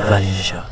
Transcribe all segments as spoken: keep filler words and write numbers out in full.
ولی نژاد.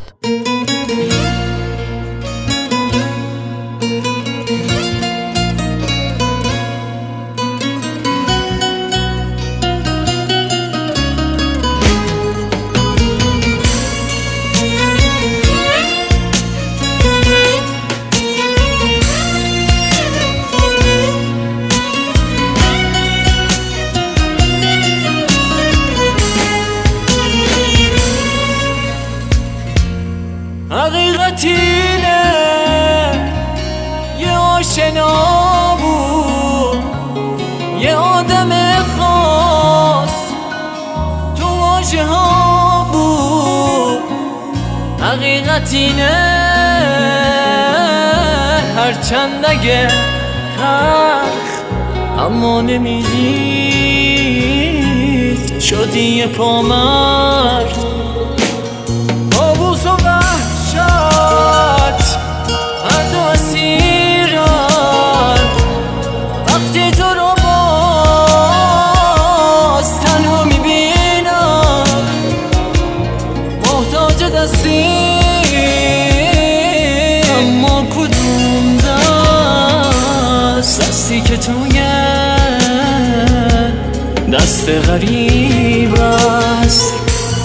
حقیقت اینه یه آشنا بود، یه آدم خاص تو واژه ها بود. حقیقت اینه هرچند اگه تلخ اما نمیدید شدی یه پامرد. کابوس و وحشت هر دو اسیرن وقتی تو رو باز تنها میبینم، محتاج دستی اما کدوم دست؟ دستی که توی دست غریب است.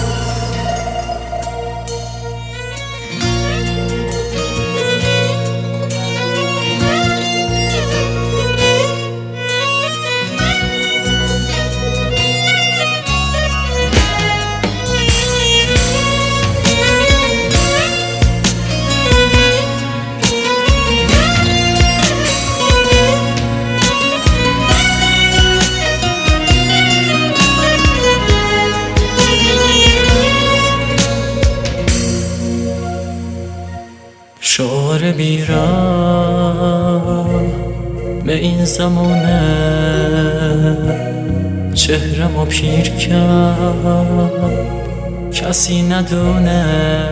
شعار بیرم به این زمانه چهرمو پیر کرد، کسی ندونه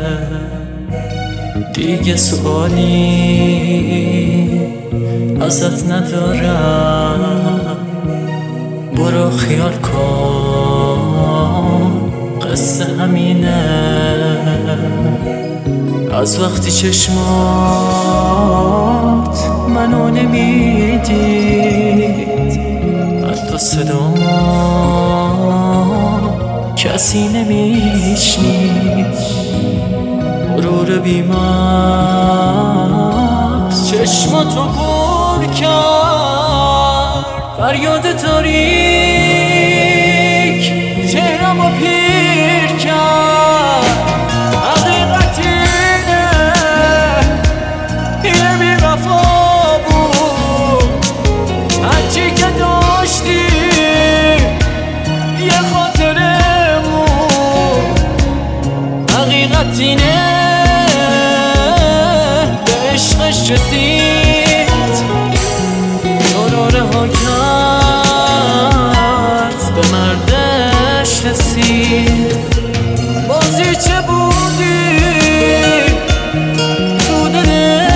دیگه سوالی ازت ندارم. برو خیال کن قصه همینه، از وقتی چشمات منو نمیدید حتی صدامو کسی نمیشنید. غرور بیمارس چشماتو پر کرد، فریاد تاریک چهرمو پیر کرد. حقیقت اینه به عشقش رسید، شراره ها کرد به مردش رسید. بازی چه بودی تو دل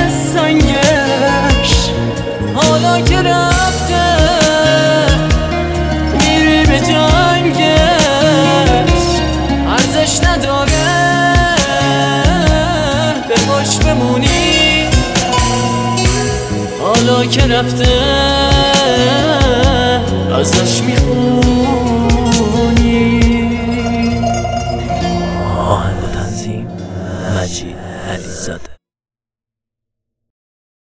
سنگش، حالا که رفته میری به جنگش. ارزش نداره باش بمونی، حالا که رفته ازش میخونی. آهنگ و تنظیم مجید علیزاده.